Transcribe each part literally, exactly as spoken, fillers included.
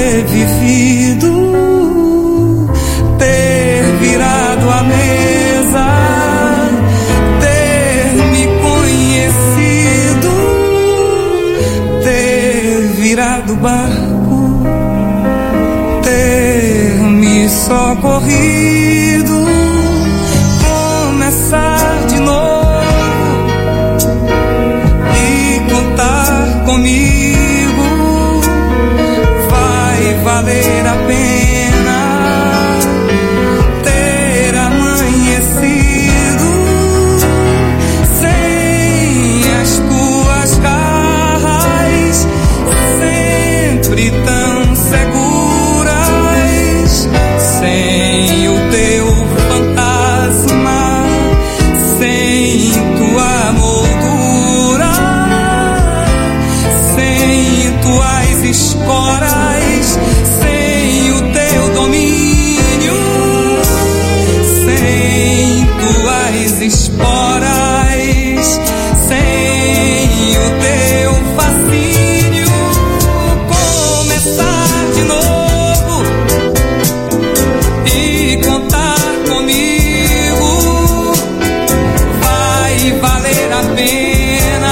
ter vivido, ter virado a mesa, ter me conhecido, ter virado o barco, ter me socorrido, começar de novo e contar comigo, vai valer a pena ter amanhecido sem as tuas garras, sempre tão seguras, sem o teu fantasma, sem tua moldura, sem tuas esporas, sem o teu domínio, sem tuas esporas, sem o teu fascínio, começar de novo e contar comigo, vai valer a pena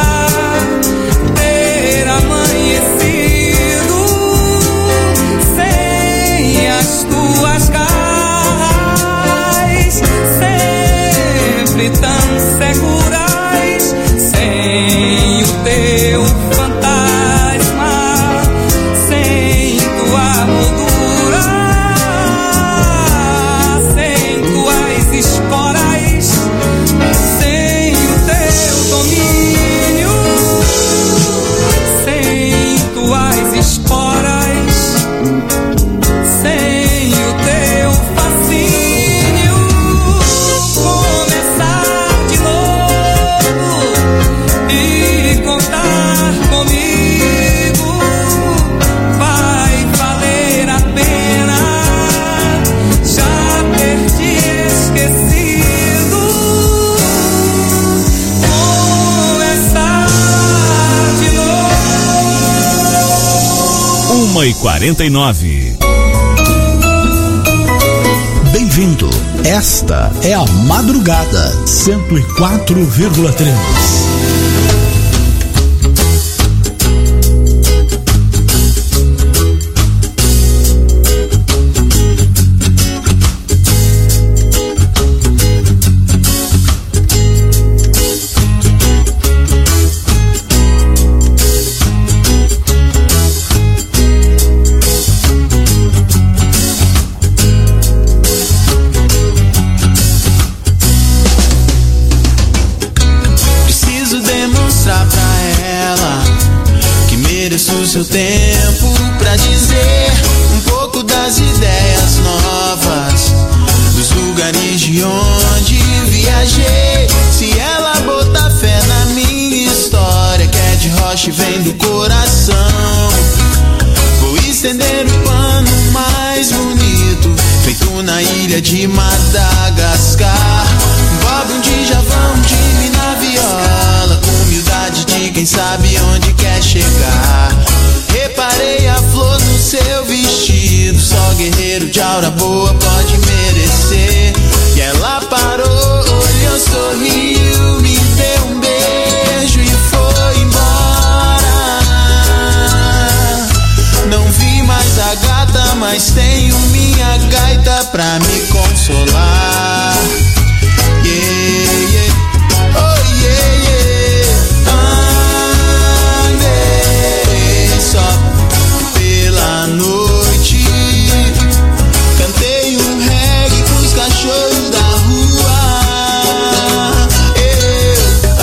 ter amanhecido sem as tuas garras, sempre tão seguras, sem o teu fantasma, sem tua moldura, sem tuas esporas, sem o teu domínio, sem tuas esporas, sem o teu fascínio, começar de novo e contar comigo, vai valer a pena já ter te esquecido, começar de novo. uma e quarenta e nove. Bem-vindo. Esta é a Madrugada cento e quatro vírgula três. Preciso demonstrar pra ela que mereço o seu tempo pra dizer um pouco das ideias novas, dos lugares de onde viajei. Se ela botar fé na minha história, que é de rocha e vem do coração, vou estender o pano mais bonito, feito na ilha de Madagascar. Bob um Djavão de mim na viola, com humildade de quem sabe onde quer chegar. Reparei a flor no seu vestido, só guerreiro de aura boa pode merecer. E ela parou, olhou, sorriu, me deu um beijo e foi embora. Não vi mais a gata, mas tenho minha gaita pra me consolar. Yeah, yeah, oh yeah, yeah. Andei só pela noite, cantei um reggae pros cachorros da rua. Eu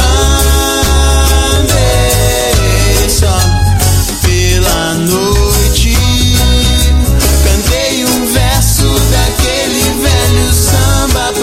andei só pela noite, cantei um verso daquele velho samba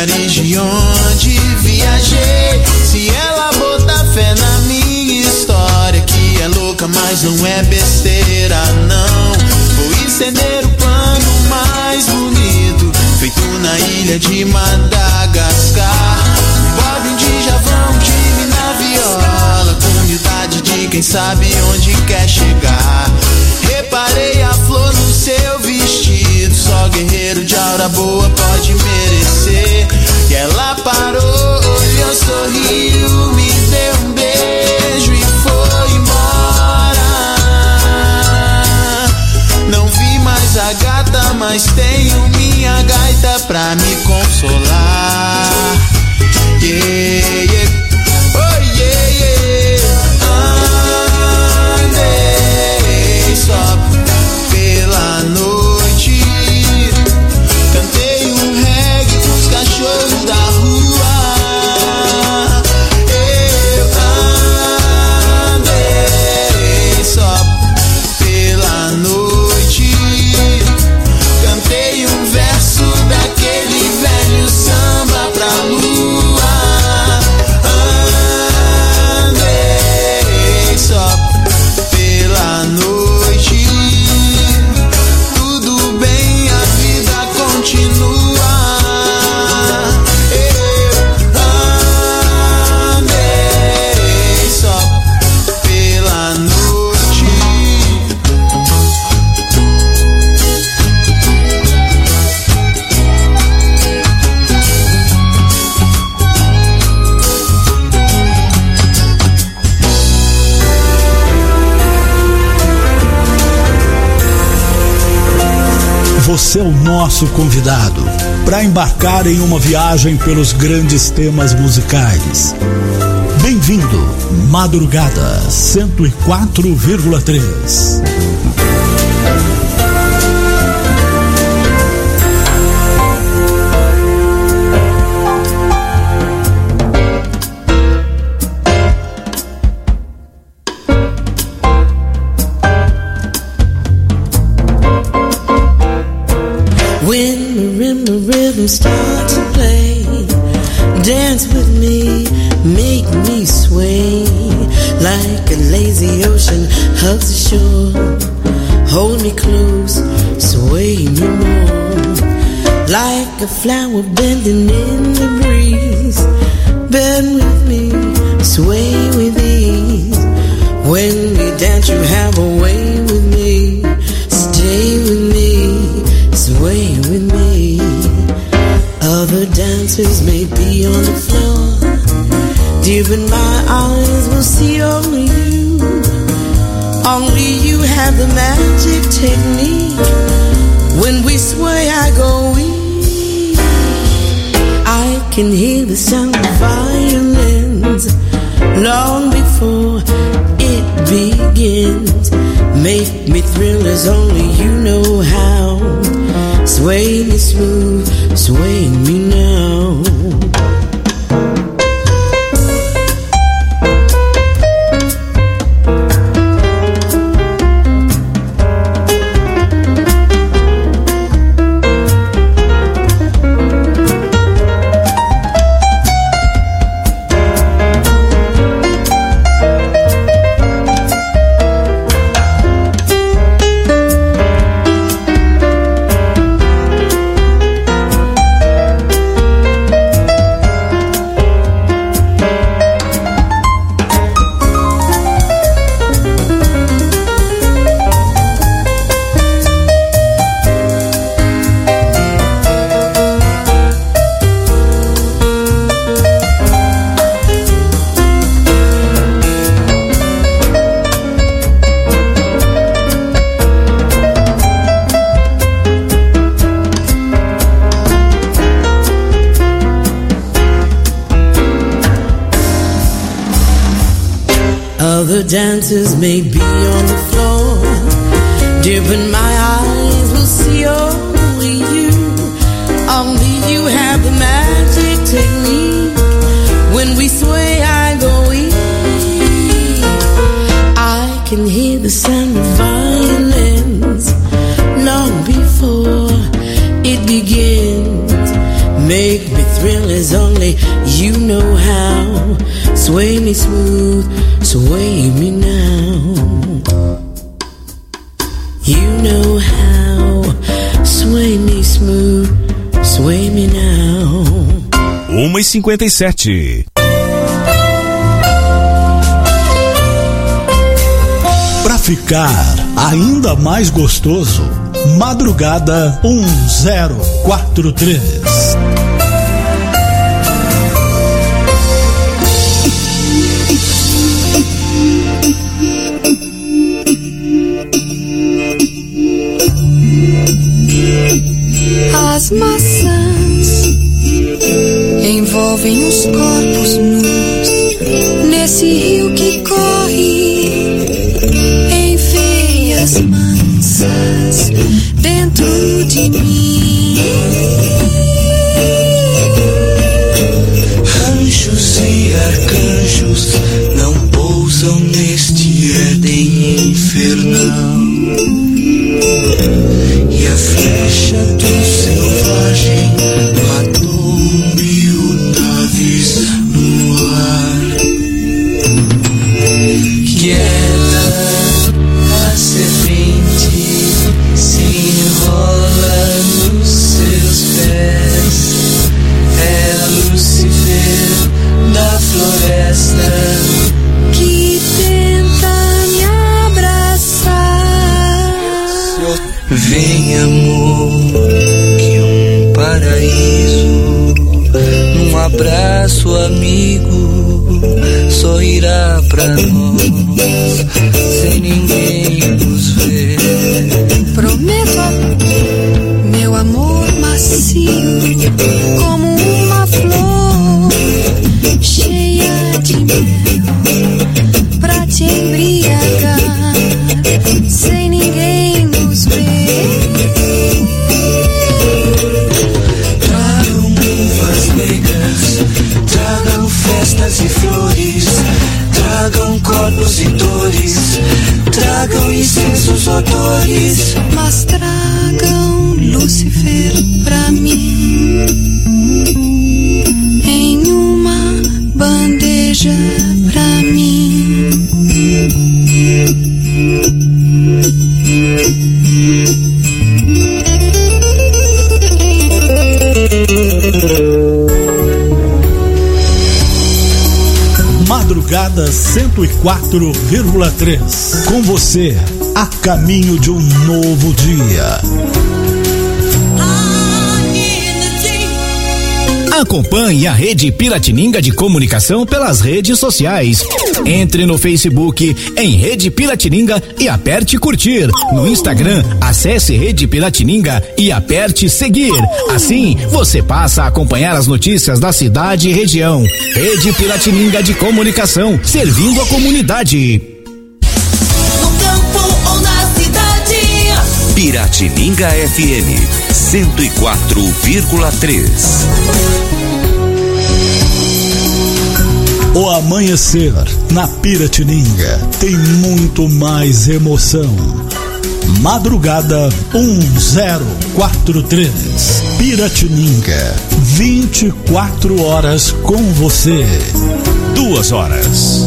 lugares de onde viajei. Se ela botar fé na minha história, que é louca, mas não é besteira, não. Vou estender o pano mais bonito, feito na ilha de Madagascar. Bob um Djavão, time na viola, com humildade de quem sabe onde quer chegar. Reparei a flor no seu vestido, só guerreiro de aura boa pode merecer. E ela parou, olhou, sorriu, me deu um beijo e foi embora. Não vi mais a gata, mas tenho minha gaita pra me consolar. Yeah, yeah. Oh, yeah, yeah. Andei só pela noite, cantei um reggae pros cachorros da rua. Eu andei só pela noite, cantei um verso daquele velho samba pra lua. Andei só pela noite, tudo bem, a vida continua. Eu andei só pela noite. Você é o nosso convidado para embarcar em uma viagem pelos grandes temas musicais. Bem-vindo, Madrugada cento e quatro vírgula três. When the rhythm, the rhythm starts to play, dance with me, make me sway. Like a lazy ocean hugs the shore, hold me close, sway me more. Like a flower bending in the breeze, bend with me, sway with ease. When we dance you have a way with me, stay with me, sway with me. Other dancers may be on the floor, dear, but my eyes will see only you. Only you have the magic technique. When we sway I go weak. I can hear the sound of violins long before it begins. Make me thrill as only you know how. Sway me smooth, sway me now. Other dancers may be on the floor, dear, but my eyes will see only you. Only you have the magic technique. When we sway I go weak. I can hear the sound of violins long before it begins. Make me thrill Sway me smooth, sway me now. You know how. Sway me smooth, sway me now. uma e cinquenta e sete. Pra ficar ainda mais gostoso, Madrugada um zero quatro três. As maçãs envolvem os corpos nus nesse rio que corre em veias mansas dentro de mim. Anjos e arcanjos não pousam neste Éden infernal. E a flecha do selvagem matou mil naves no ar. Quieta, a serpente se enrola nos seus pés. É Lúcifer da floresta que tenta me abraçar. Vem, amor, que um paraíso num abraço amigo sorrirá pra nós sem ninguém nos ver. Prometo, meu amor macio, como uma flor cheia de mel, pra te embriagar sem ninguém nos ver. Tragam uvas negras, tragam festas e flores, tragam corpos e dores, tragam incensos odores, Mas tragam Lúcifer pra mim em uma bandeja pra mim. Madrugada cento e quatro vírgula três. Com você, a caminho de um novo dia. Acompanhe a Rede Piratininga de Comunicação pelas redes sociais. Entre no Facebook em Rede Piratininga e aperte curtir. No Instagram, acesse Rede Piratininga e aperte seguir. Assim, você passa a acompanhar as notícias da cidade e região. Rede Piratininga de Comunicação, servindo a comunidade. No campo ou na cidade. Piratininga F M cento e quatro vírgula três. O amanhecer na Piratininga tem muito mais emoção. Madrugada um zero quatro três. Piratininga, vinte e quatro horas com você. Duas horas.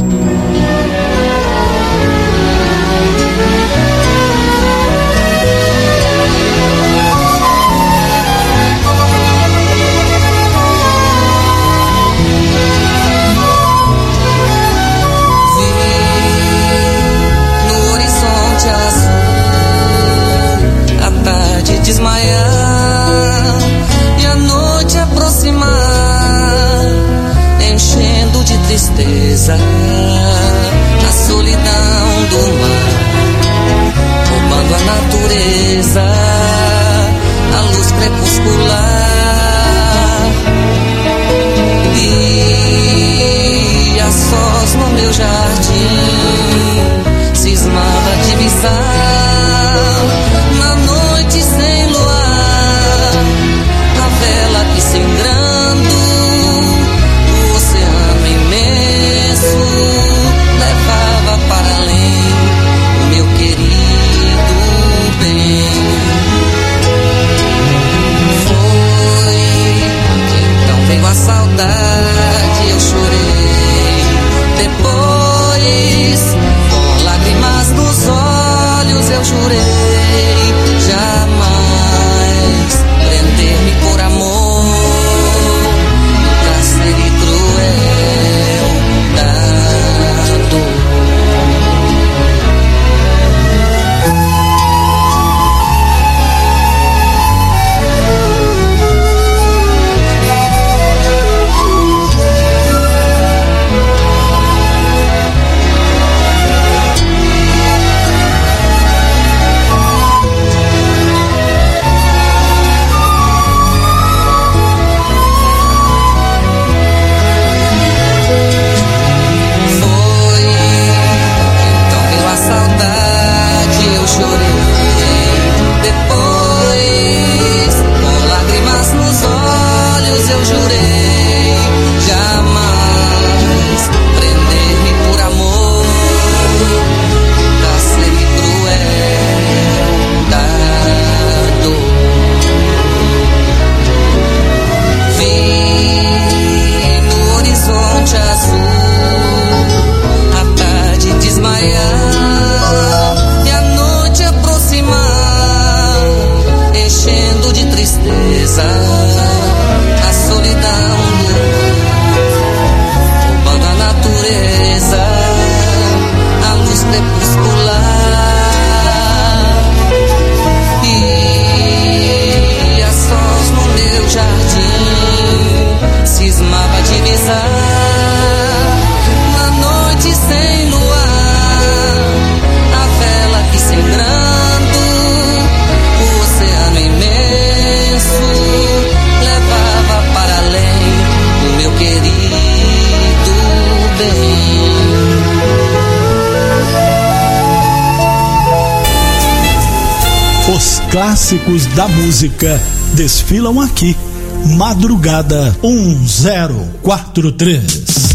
Desmaiar e a noite aproximar, enchendo de tristeza a solidão do mar, roubando a natureza, a luz crepuscular. E a sós no meu jardim cismava a divisar. Na noite sem luar, a vela que sangrando, o oceano imenso levava para além o meu querido bem. Foi, então veio a saudade, eu chorei, Os clássicos da música desfilam aqui. Madrugada um zero quatro três.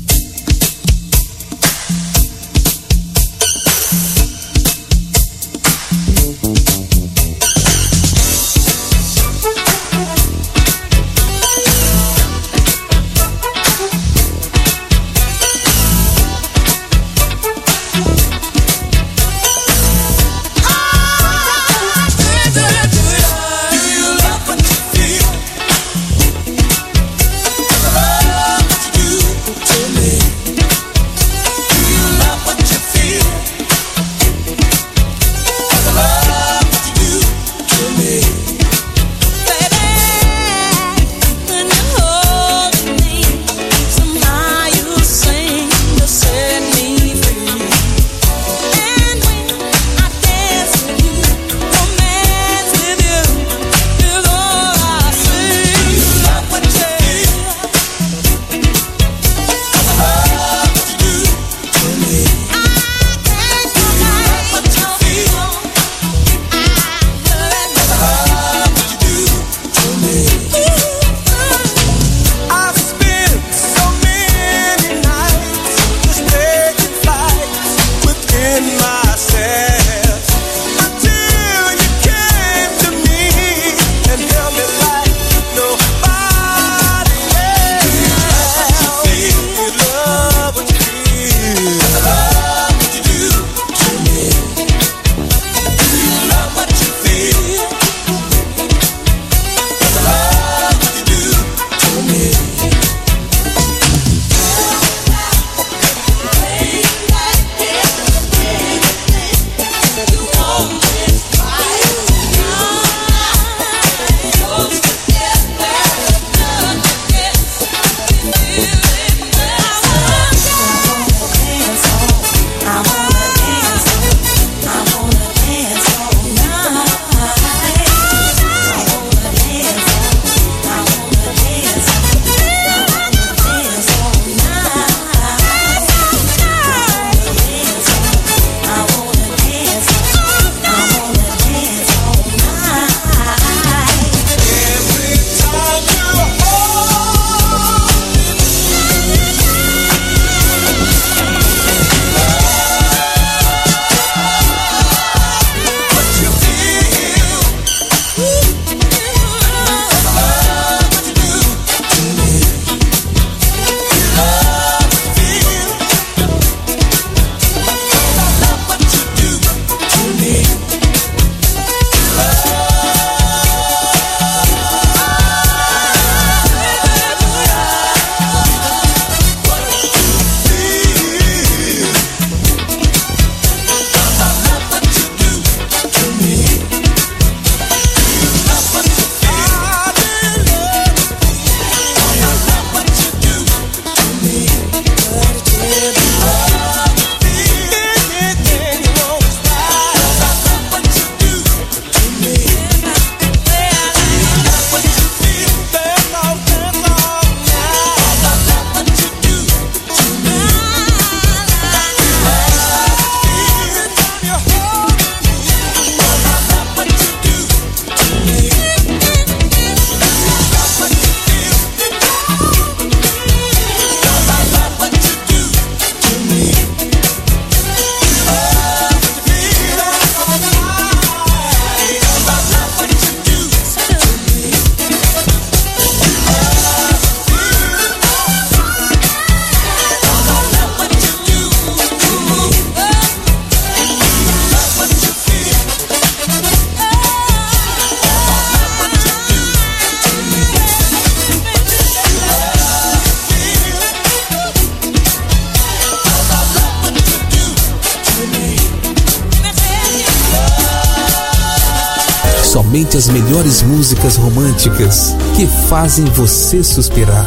Somente as melhores músicas românticas que fazem você suspirar.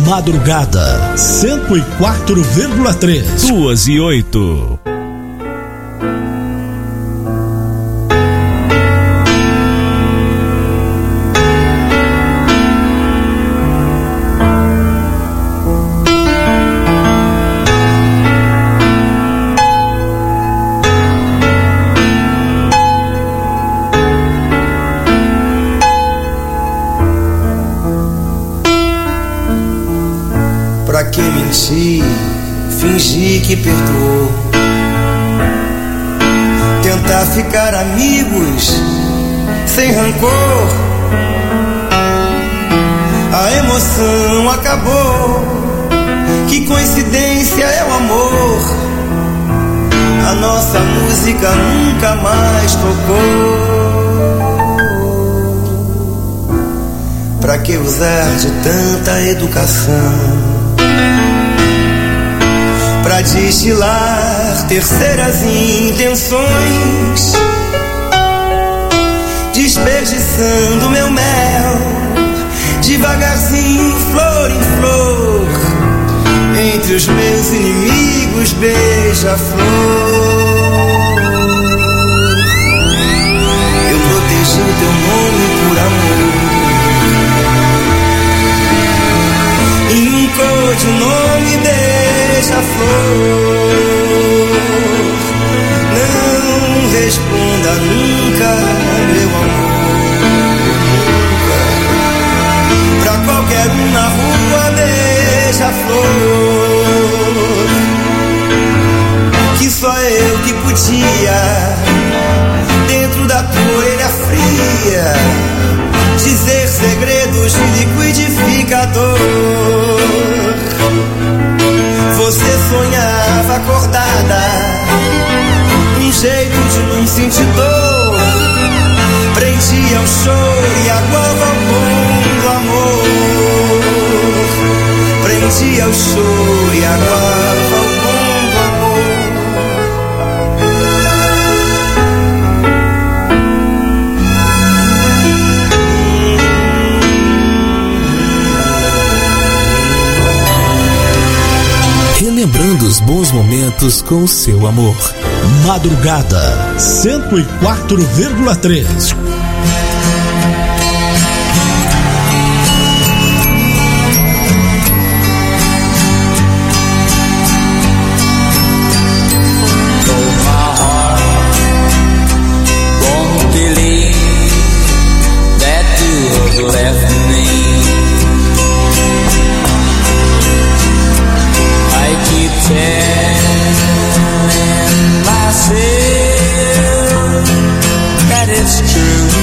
Madrugada cento e quatro vírgula três. Duas e oito. fingir que perdoou, tentar ficar amigos sem rancor. A emoção acabou, que coincidência é o amor. A nossa música nunca mais tocou. Pra que usar de tanta educação pra destilar terceiras intenções, desperdiçando meu mel devagarzinho, flor em flor, entre os meus inimigos, beija-flor. Eu protegi teu nome por amor, e um code o nome beija-flor. Não responda nunca, meu amor, nunca. Pra qualquer um na rua, beija-flor, que só eu que podia, dentro da tua orelha fria, dizer segredos de liquidificador. Você sonhava acordada, um jeito de não sentir dor, prendia o choro e aguava o bom do amor. Prendia o choro e aguava o bom do amor. Relembrando os bons momentos com o seu amor. Madrugada cento e quatro vírgula três. Telling myself that it's true.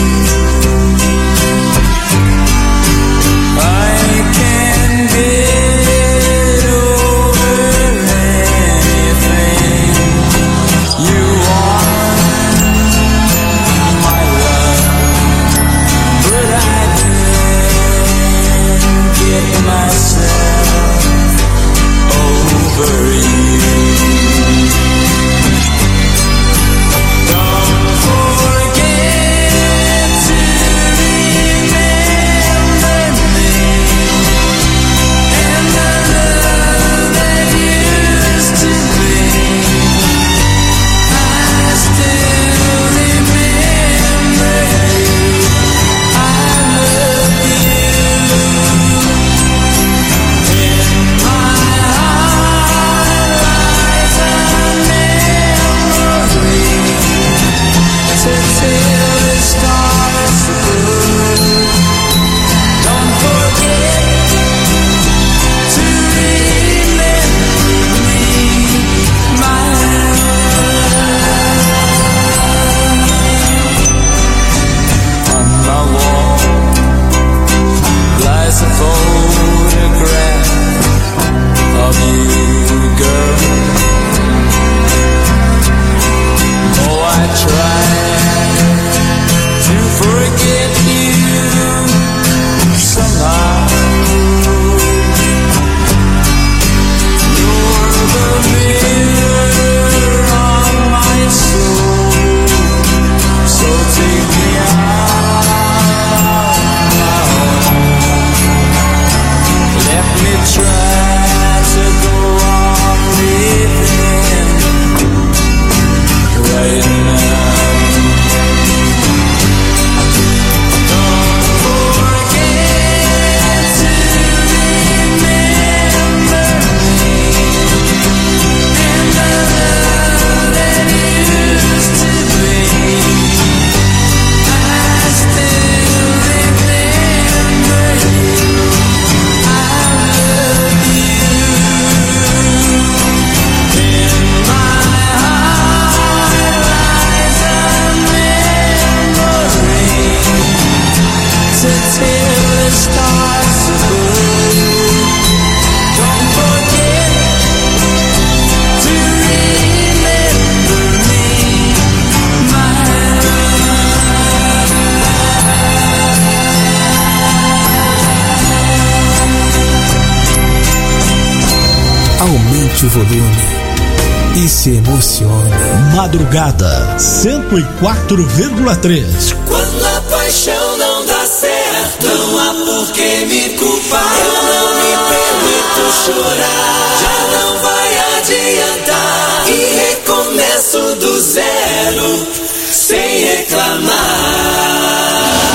volume e se emocione. Madrugada cento e quatro vírgula três. Quando a paixão não dá certo, não há por que me culpar. Eu não me permito chorar, já não vai adiantar. E recomeço do zero, sem reclamar.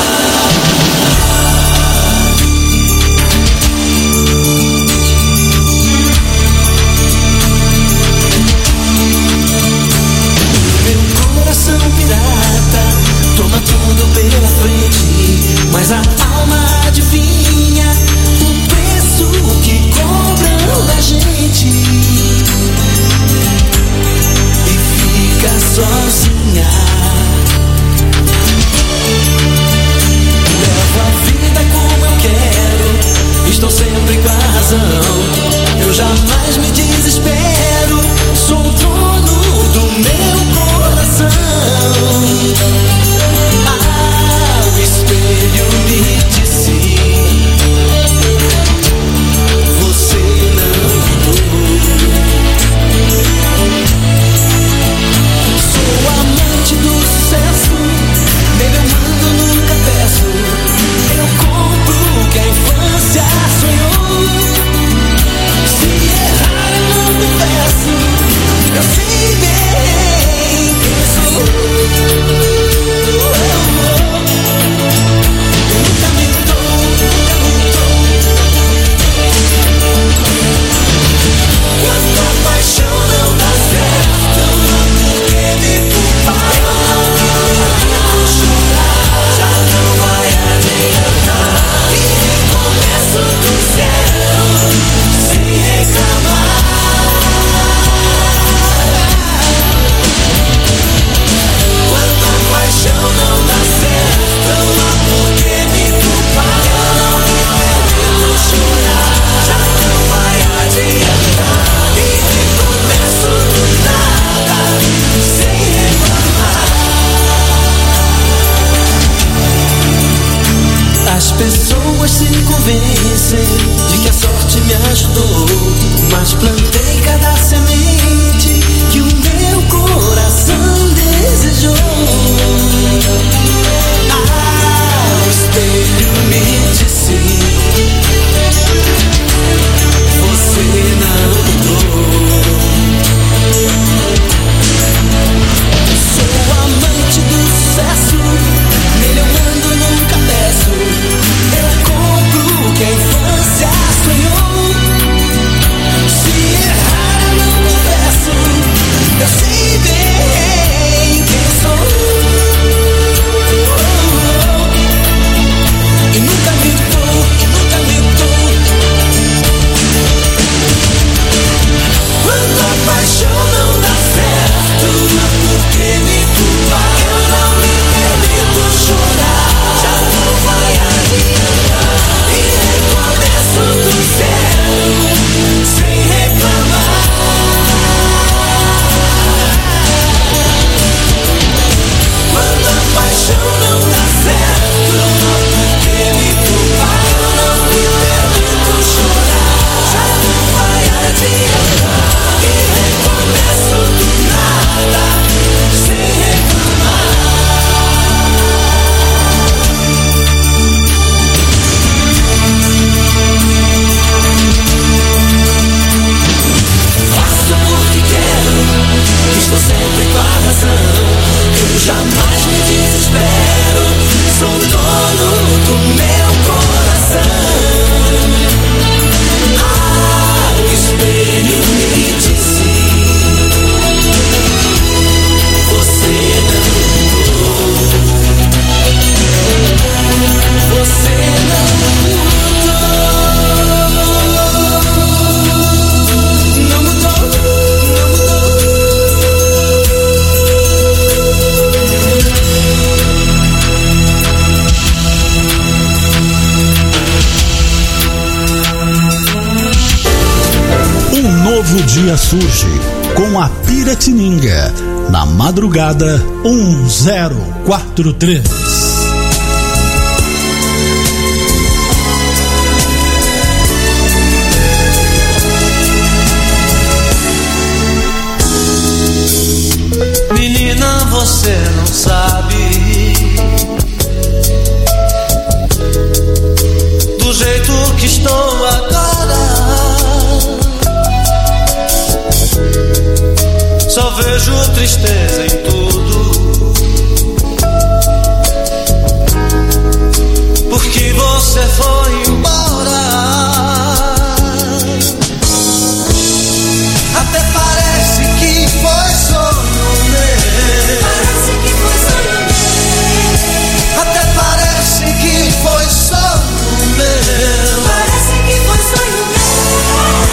Toma tudo pela frente, mas a alma adivinha o preço que cobram da gente. E fica sozinha. Levo a vida como eu quero, estou sempre com a razão. Eu jamais me desespero, sou o dono do meu coração. Espelho me disse, você não mudou. Sou amante do sucesso, nele eu mando, nunca peço. Eu compro o que a infância sonhou. Se errar eu não confesso, eu sei bem quem sou. As pessoas se convencem de que a sorte me ajudou, mas plantei cada semente que o meu coração desejou. Ah, o espelho me disse, você não mudou. Sou amante do sucesso, nele eu mando, nunca peço. Eu compro o que a infância sonhou. Se errar eu não confesso, eu sei bem quem sou. E nunca mentou, e nunca mentou. Quando a paixão não dá certo, não há por que me culpar. Eu não me permito chorar, já não vai adiantar. E recomeço do zero, sem reclamar. Quando a paixão não dá certo, não há por que me culpar. Eu não me permito chorar, já não vai adiantar. E recomeço do nada, sem reclamar. Faço porque quero, estou sempre com a razão. Eu jamais me desespero, sou o dono do meu coração. Ah, o espelho me disse, você não mudou. Você não mudou. Não mudou, não Um novo dia surge com a Piratininga na madrugada um zero quatro três. você não sabe do jeito que estou agora. Só vejo tristeza em tudo, porque você foi embora. Até parece que foi sonho meu. Parece que foi sonho meu. Até parece que foi sonho meu. Parece que foi sonho meu.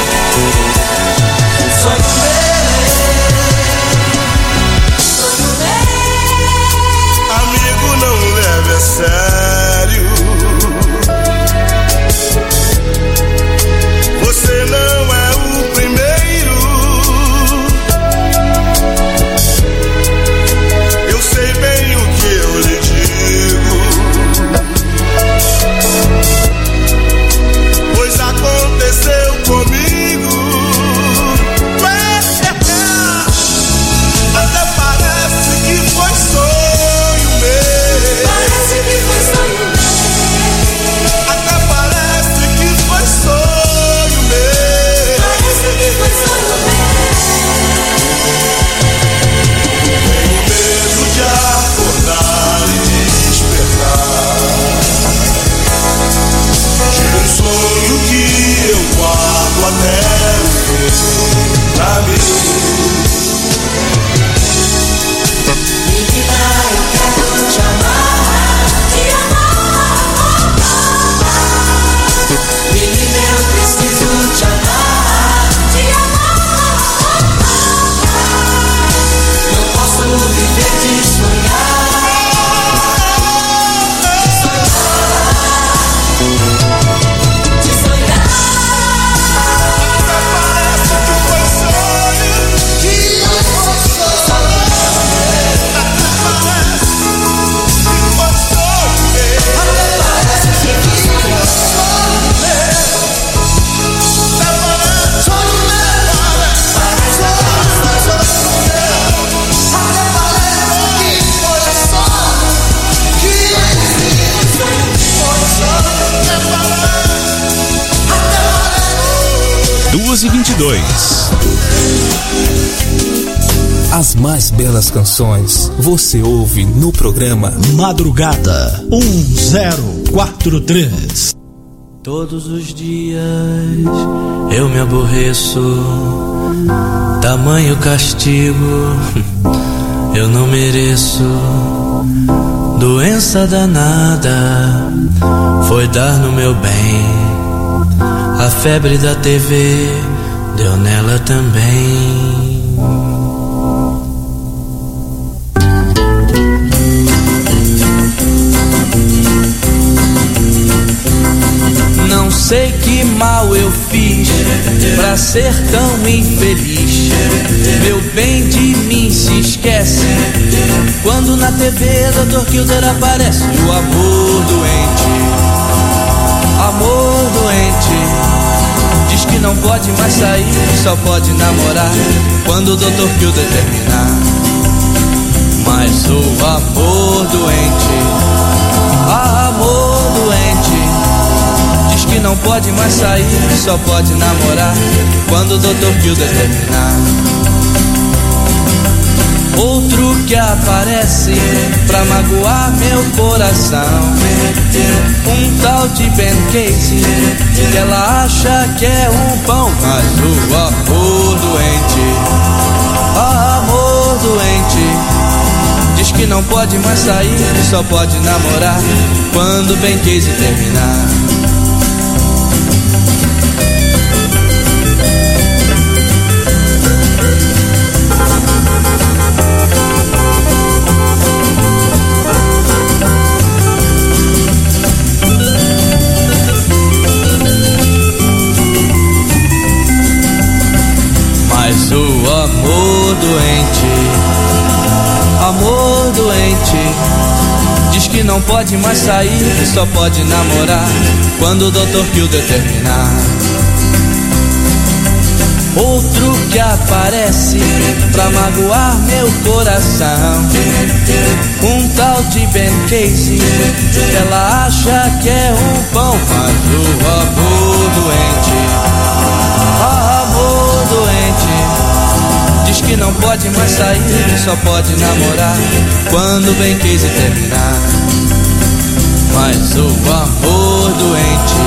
Sonho meu. Amigo, não leve a sério. Você não é o primeiro. Eu sei bem o que eu lhe digo, pois aconteceu comigo. Até parece que foi sonho meu. Parece que foi sonho meu. Até parece que foi sonho meu. Parece que foi sonho meu. Tenho medo de acordar e despertar de um sonho que eu guardo até o fim pra mim. Te amar, te amar. Menina, eu preciso te amar, te amar. Não posso viver de sonhar. De sonhar. Até parece que foi sonho. Que foi sonho. duas e vinte e dois. As mais belas canções você ouve no programa Madrugada um zero quatro três. Todos os dias eu me aborreço, tamanho castigo eu não mereço. Doença danada foi dar no meu bem. A febre da T V deu nela também. Não sei que mal eu fiz pra ser tão infeliz. Meu bem de mim se esquece quando na T V doutor Kilder aparece. O amor doente, amor doente, diz que não pode mais sair, só pode namorar quando o doutor Kilder terminar. Mas o amor doente, amor doente, diz que não pode mais sair, só pode namorar quando o doutor Kilder terminar. Outro que aparece pra magoar meu coração, um tal de Ben Casey, que ela acha que é um pão. Mas o amor doente, amor doente, diz que não pode mais sair, só pode namorar quando o Ben Casey terminar. Mas o amor doente, amor doente, diz que não pode mais sair, só pode namorar quando o doutor Kilder terminar. outro que aparece pra magoar meu coração. Um tal de Ben Casey, ela acha que é um pão, mas o amor doente, amor doente, diz que não pode mais sair, só pode namorar quando Ben Casey terminar. Mas o amor doente,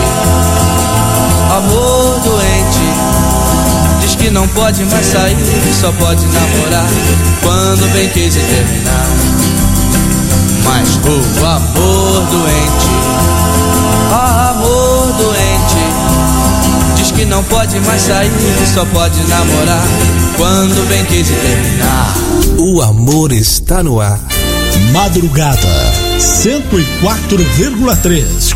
amor doente, diz que não pode mais sair, só pode namorar quando Ben Casey terminar. Mas o amor doente, amor doente, diz que não pode mais sair, só pode namorar quando Ben Casey terminar. O amor está no ar. Madrugada cento e quatro vírgula três.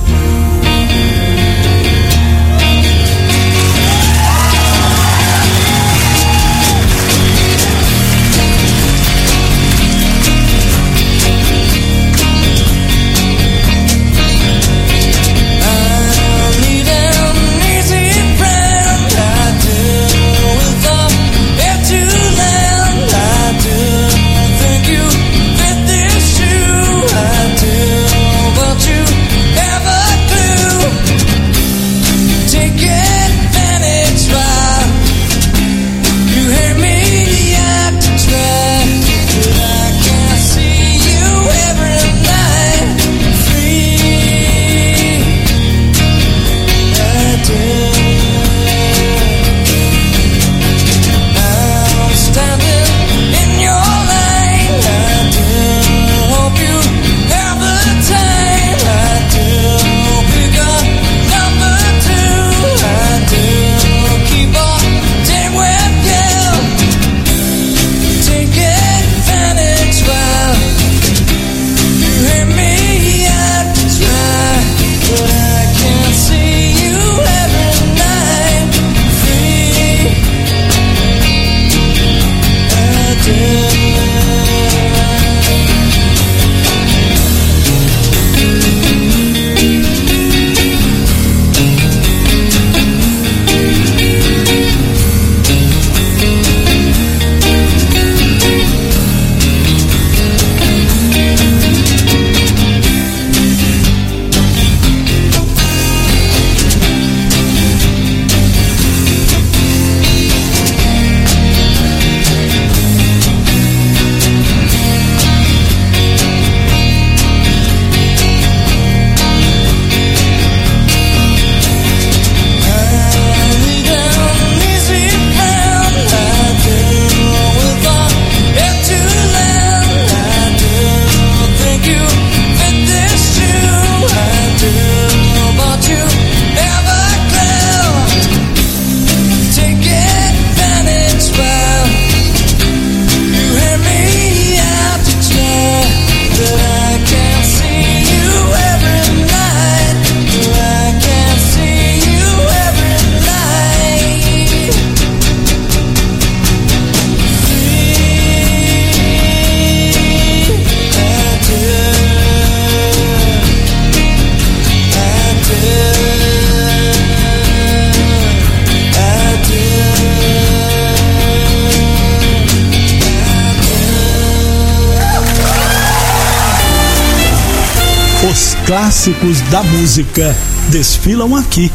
Os clássicos da música desfilam aqui.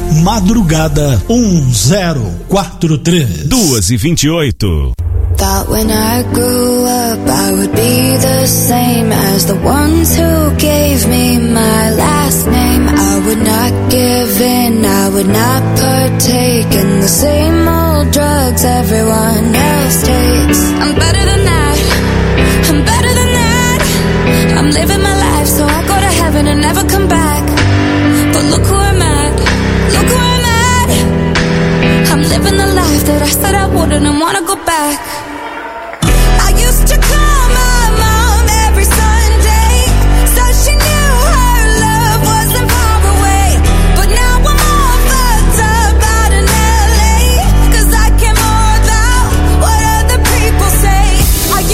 Madrugada um zero quatro três. duas e vinte e oito. Thought when I grew up I would be the same as the ones who gave me my last name. I would not give in, I would not partake in the same old drugs everyone else takes. I'm better than that, I'm better than that. I'm living my life so I go to heaven and never come back. But look who I'm at, look who I'm at. I'm living the life that I said I wouldn't and wanna go back. I used to call my mom every Sunday, so she knew her love wasn't far away. But now I'm all fucked up out in L A, cause I care more about what other people say. I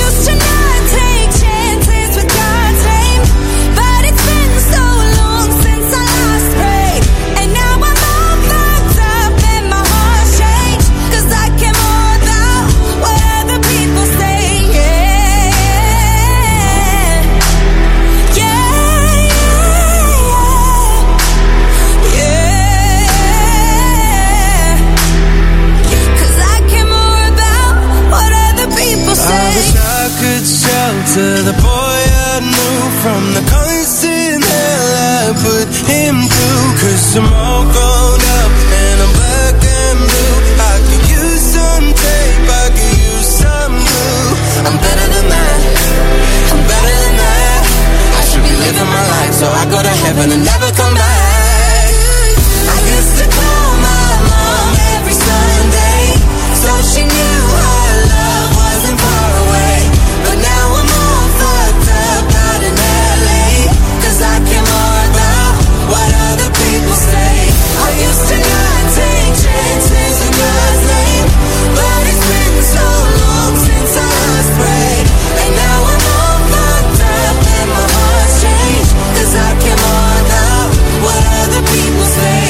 to the boy I knew, from the constant hell I put him through. Cause I'm all grown up and I'm black and blue. I could use some tape, I could use some glue. I'm better than that, I'm better than that. I should be living my life so I go to heaven and never come back. I used to call my mom every Sunday, so she knew our love wasn't far away. But now I'm all fucked up out in L A, cause I care more about what other people say. I used to not take chances in God's name, but it's been so long since I last prayed. And now I'm all fucked up and my heart's changed, cause I care more about what other people say.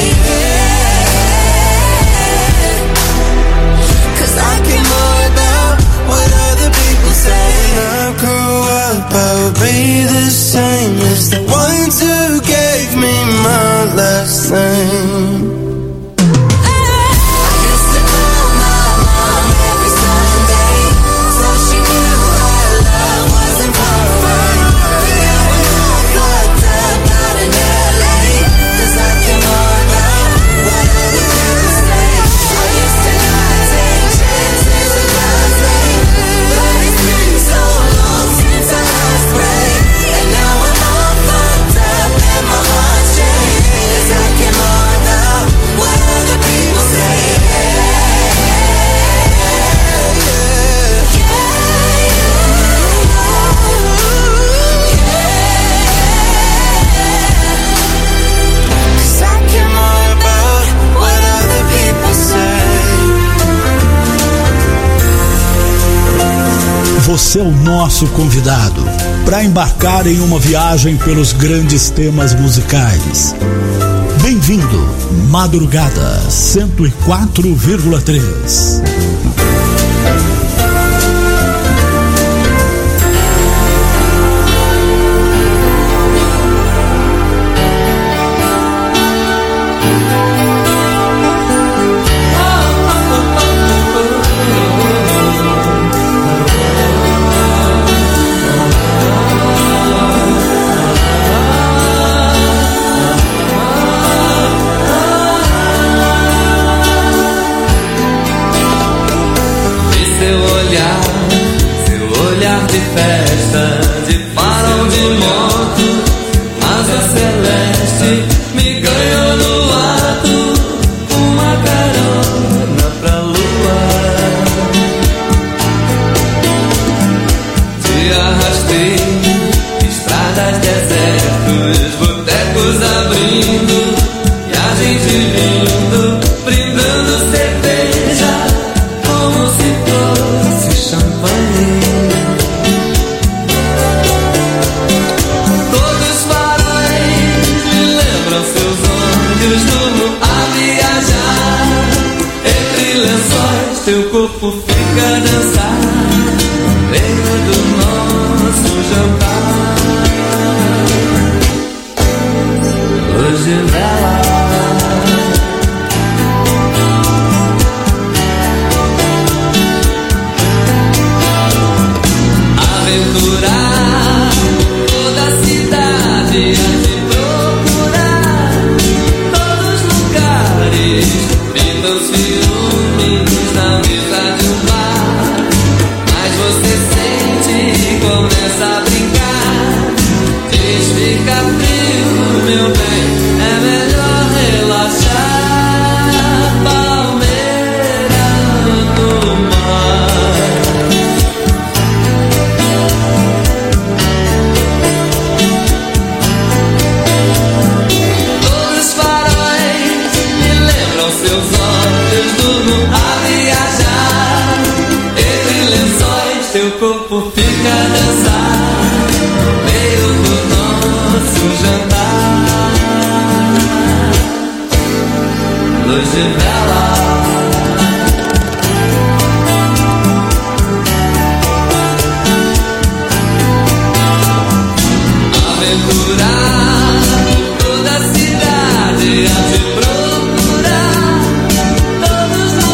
Cause I care more about what other people say. When I grew up, I would be the same as the ones who gave me my last name. Você é o nosso convidado para embarcar em uma viagem pelos grandes temas musicais. Bem-vindo, Madrugada cento e quatro vírgula três.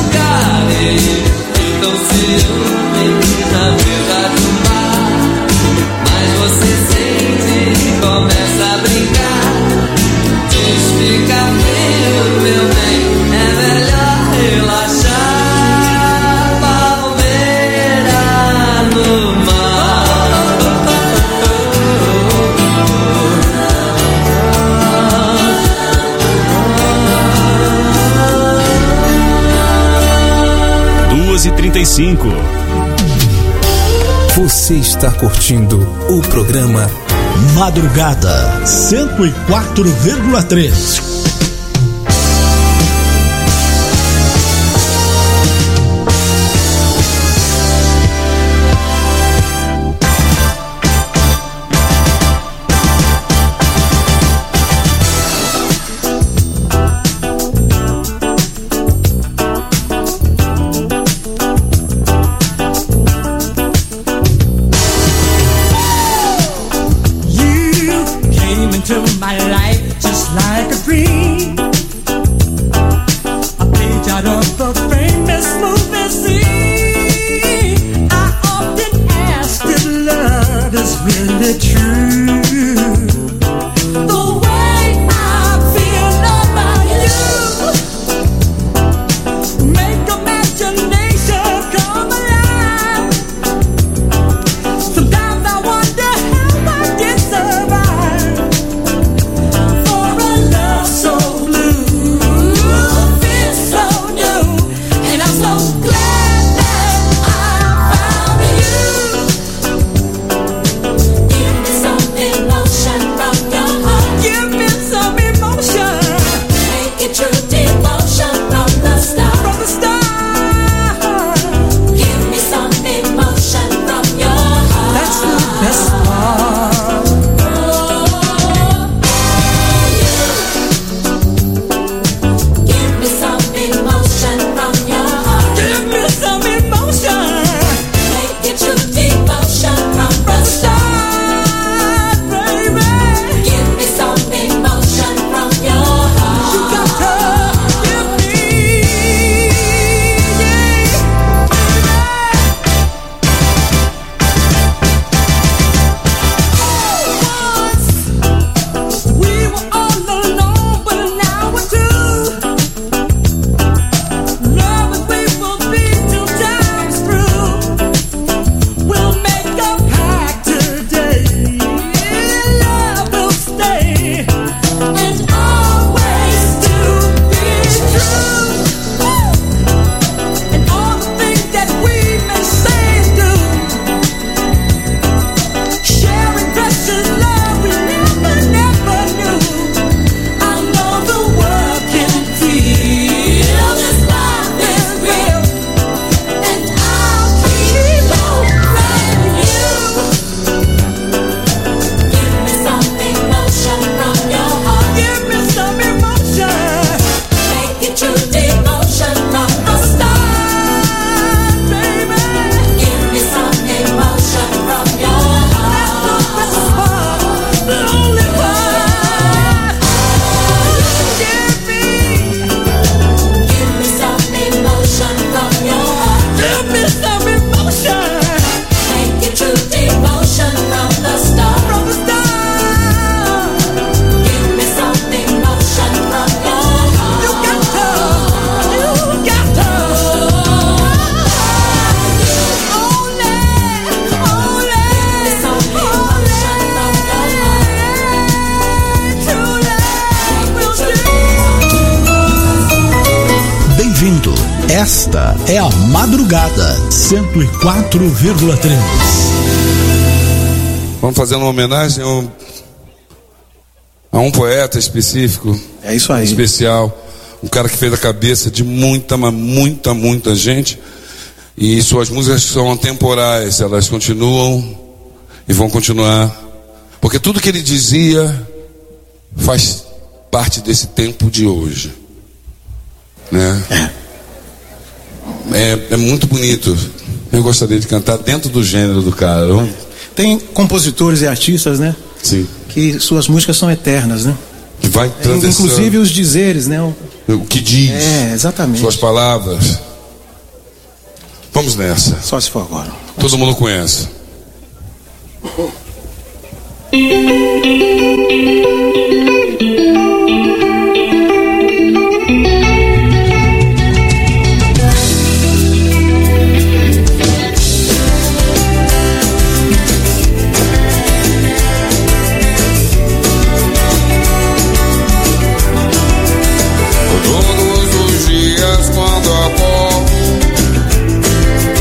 Então ciúme na mesa do mar. noventa e cinco. Você está curtindo o programa Madrugada cento e quatro vírgula três. Esta é a Madrugada cento e quatro vírgula três. Vamos fazer uma homenagem a um, a um poeta específico. É isso aí. Especial. Um cara que fez a cabeça de muita, muita, muita gente. E suas músicas são atemporais. Elas continuam e vão continuar. Porque tudo que ele dizia faz parte desse tempo de hoje. Né? É. É, é muito bonito. Eu gostaria de cantar dentro do gênero do cara. Tem compositores e artistas, né? Sim. Que suas músicas são eternas, né? Que vai é, inclusive os dizeres, né? O, o que diz. É, exatamente. Suas palavras. Vamos nessa. Só se for agora. Todo mundo conhece. Todos os dias quando acordo,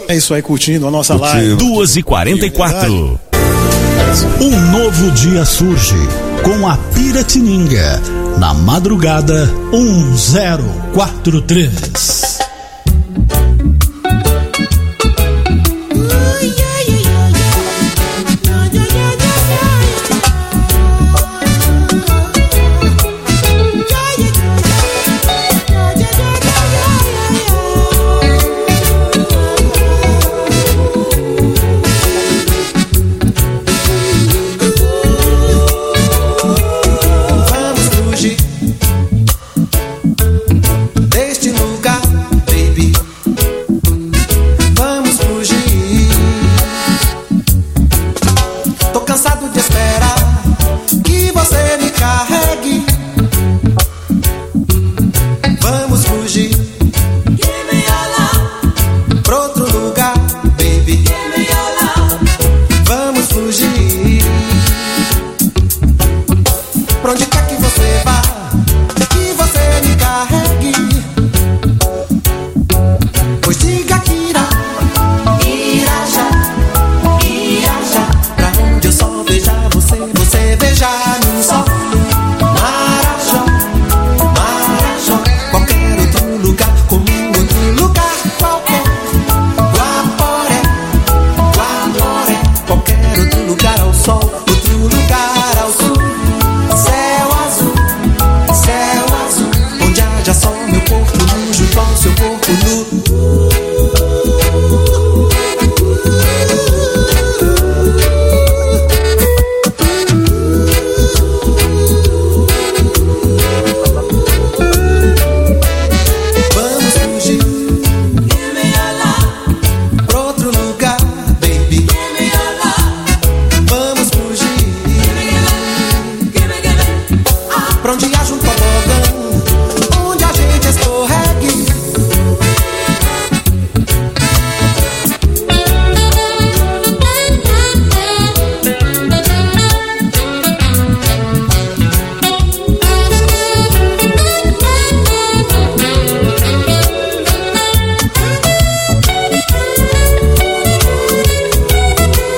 É isso aí, curtindo a nossa Curtindo. live. duas e quarenta e quatro. Um novo dia surge com a Piratininga na madrugada um zero quatro três.